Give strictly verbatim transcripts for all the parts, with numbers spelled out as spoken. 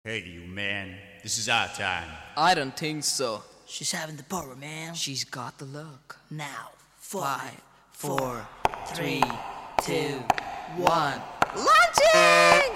Hey, you man, this is our time. I don't think so. She's having the power, man. She's got the look. Now, five, Five, four, four, three, three, two, one. launching!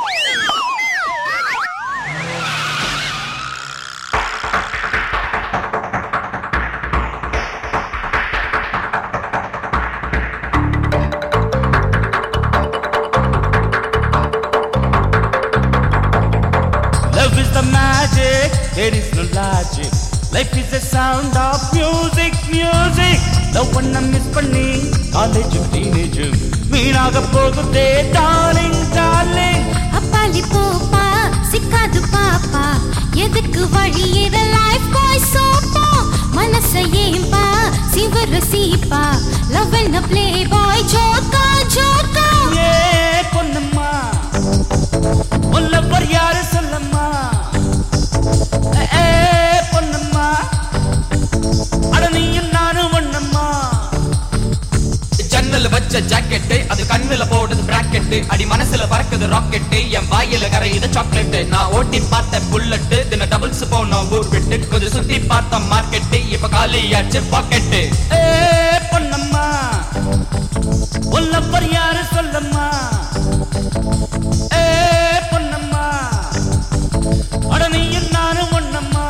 Love is the magic, there is no logic. Life is the sound of music, music. Love பண்ண miss பண்ணி காலேஜும் டீனேஜும் வீணாக போகுதே darling darling. Abbasi போப்பா சிக்காது பாப்பா எதுக்கு வழியிற life பாய் சோப்பா மனசை ஏம்பா சிவர சீப்பா லவ் அண்ட் ப்ளே பாய் ஜோக்கா ஜோக்கா ஏ பொன்னம்மா உள்ளவர் யாரு சொல்லம்மா. ஏ பொன்னம்மா அட நீயும் நானும் ஒண்ணம்மா. ஜன்னல் வச்ச ஜாக்கெட் அது கண்ணுல போடுது பிராக்கெட் அடி மனசுல பறக்குது ராக்கெட் என் வாயில கரையுது சாக்லேட் நான் ஓட்டி பார்த்த புல்லட் தின டபுள்ஸ் போனோம் ஊர் விட்டு கொஞ்சம் சுத்தி பார்த்த மார்க்கெட் இப்ப காலியாச்சு பாக்கெட். ஏ பொன்னம்மா உள்ளவர் யாரு சொல்லம்மா. ஏ பொன்னம்மா அட நீயும் நானும் ஒண்ணம்மா.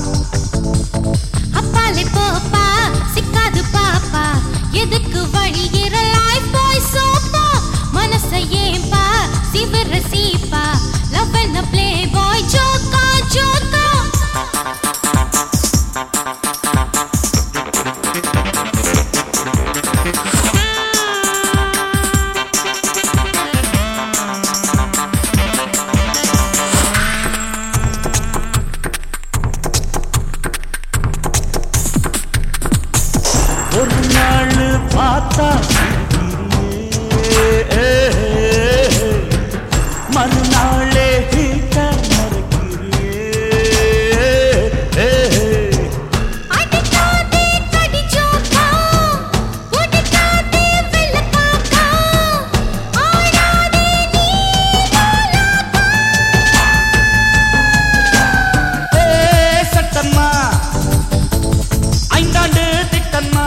அப்பாலி போப்பா சிக்காது பாப்பா எதுக்கு வழியிற லைஃப் பாய் சோப்பா மனசை ஏம்பா சிவர சீப்பா லவ் அண்ட் ப்ளே பாய் ஜோக்கா ஜோக்கா ஒரு நாள் பார்த்தா சிரிக்கிறியே, மறுநாளே வீட்ட மறக்கிறியே. அடிக்காதே கடி ஜோக்கா உடிக்காதே வெள்ள காக்கா ஆடாதே நீ லாலாக்கா ஏ சட்டம்மா ஐந்தாண்டு திட்டம்மா.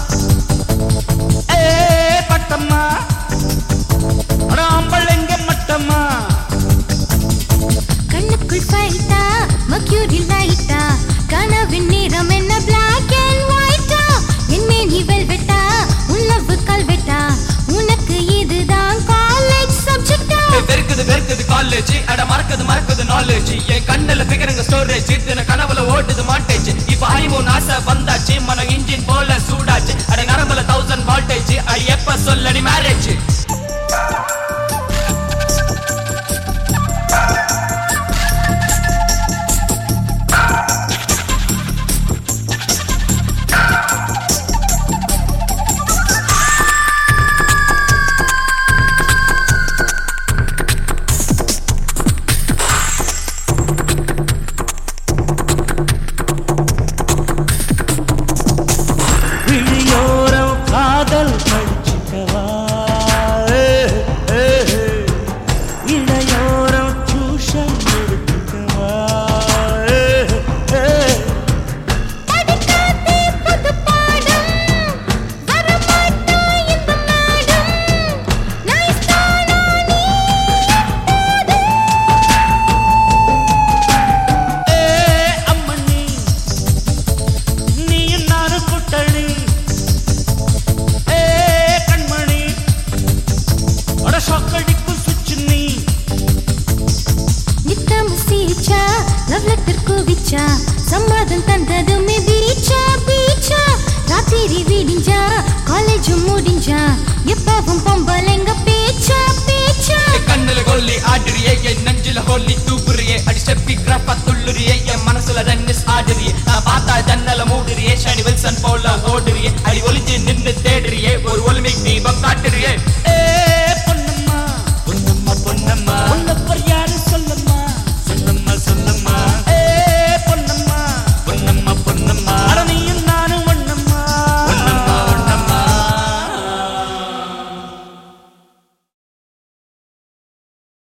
ஏ பட்டம்மா அட ஆம்பளைங்க மட்டம்மா. கண்ணுக்குள் ஃபைட்டா மக்யூரி லைட்டா கனவின் நிறம் என்ன black and white என் மேனி வெல்வெட்டா உன்னவு கல்வெட்டா உனக்கு இதுதான் காலேஜ் சப்ஜெக்டா வெறுக்குது வெறுக்குது காலேஜ் அட மறக்குது மறக்குது நாலேஜ் என் கண்ணுல பிகருங்க ஸ்டோரேஜ் தின கனவுல ஓடுது மாட்டேஜ் இப்ப ஹனிமூன் ஆசை வந்தாச்சு மன இன்ஜின் போல சூடாச்சு அட நரம்புல தௌசண்ட் வால்டேஜ் அடி எப்ப சொல்லடி மேரேஜ். விழியோரம் காதல் படிச்சுக்கவா. ஏ, ஏ, இடையோரம் டியூஷன் எடுத்துக்கவா. ஏ, ஏ. படிக்காதே புது பாடம் வரமாட்டா இந்த மேடம் நைஸ் தானா நீ ஏ அம்மணி நீயும் நானும் கூட்டணி. ஏ கண்மணி அட ஷாக்கடிக்கும் சுச்சு நீ. நித்தம் சீச்சா லவ் லெட்டர் குவிச்சா சம்மதம் தந்ததுமே பீச்சா பீச்சா ராத்திரி விடிஞ்சா காலேஜ் முடிஞ்சா எப்பவும் பொம்பளைங்க பேச்சா பேச்சா கண்ணுல கொல்லி ஆடுறியே